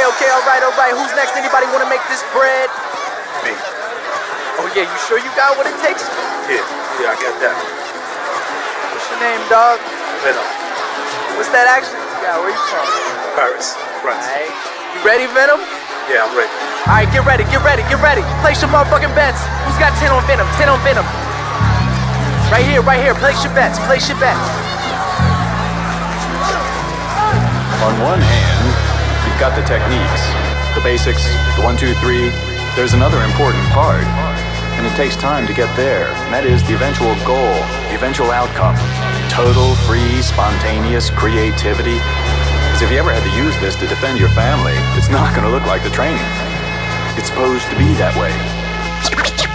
okay, alright. Who's next? Anybody want to make this bread? Me. Oh yeah, you sure you got what it takes? Yeah, I got that. What's your name, dog? Venom. What's that accent? Yeah, where you from? Paris, France. Alright. You ready, Venom? Yeah, I'm ready. Alright, get ready. Place your motherfucking bets. Who's got 10 on Venom? 10 on Venom. Right here. Place your bets. On one hand, you've got the techniques, the basics, the 1, 2, 3. There's another important part, and it takes time to get there. And that is the eventual goal, the eventual outcome. Total, free, spontaneous creativity. Because if you ever had to use this to defend your family, it's not going to look like the training. It's supposed to be that way.